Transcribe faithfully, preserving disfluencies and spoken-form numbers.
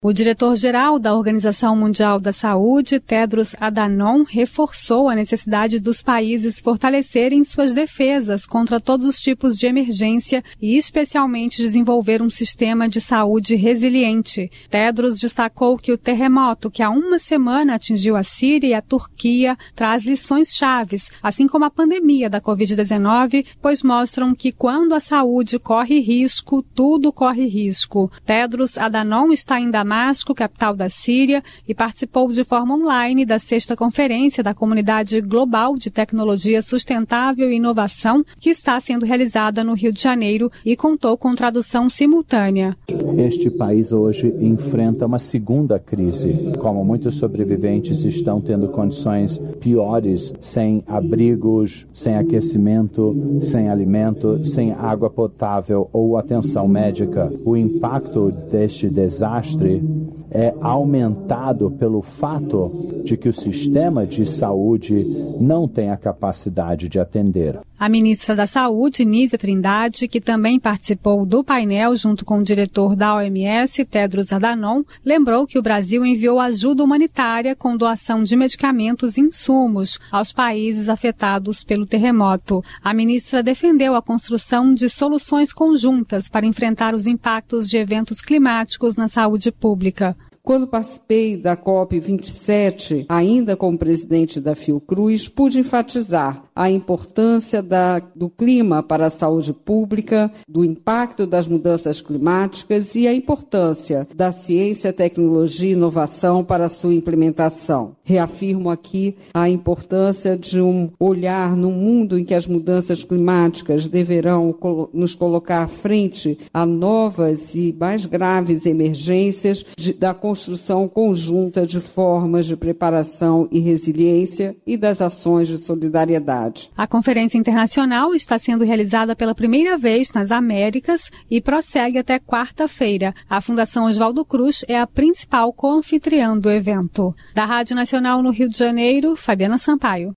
O diretor-geral da Organização Mundial da Saúde, Tedros Adhanom, reforçou a necessidade dos países fortalecerem suas defesas contra todos os tipos de emergência e, especialmente, desenvolver um sistema de saúde resiliente. Tedros destacou que o terremoto que há uma semana atingiu a Síria e a Turquia traz lições chaves, assim como a pandemia da covid dezenove, pois mostram que quando a saúde corre risco, tudo corre risco. Tedros Adhanom está em Damasco, capital da Síria, e participou de forma online da sexta conferência da Comunidade Global de Tecnologia Sustentável e Inovação, que está sendo realizada no Rio de Janeiro e contou com tradução simultânea. Este país hoje enfrenta uma segunda crise. Como muitos sobreviventes estão tendo condições piores, sem abrigos, sem aquecimento, sem alimento, sem água potável ou atenção médica. O impacto deste desastre é aumentado pelo fato de que o sistema de saúde não tem a capacidade de atender. A ministra da Saúde, Nízia Trindade, que também participou do painel junto com o diretor da O M S, Tedros Adhanom, lembrou que o Brasil enviou ajuda humanitária com doação de medicamentos e insumos aos países afetados pelo terremoto. A ministra defendeu a construção de soluções conjuntas para enfrentar os impactos de eventos climáticos na saúde pública. Quando participei da COP vinte e sete, ainda como presidente da Fiocruz, pude enfatizar a importância da, do clima para a saúde pública, do impacto das mudanças climáticas e a importância da ciência, tecnologia e inovação para a sua implementação. Reafirmo aqui a importância de um olhar no mundo em que as mudanças climáticas deverão nos colocar frente a novas e mais graves emergências de, da construção conjunta de formas de preparação e resiliência e das ações de solidariedade. A Conferência Internacional está sendo realizada pela primeira vez nas Américas e prossegue até quarta-feira. A Fundação Oswaldo Cruz é a principal co-anfitriã do evento. Da Rádio Nacional no Rio de Janeiro, Fabiana Sampaio.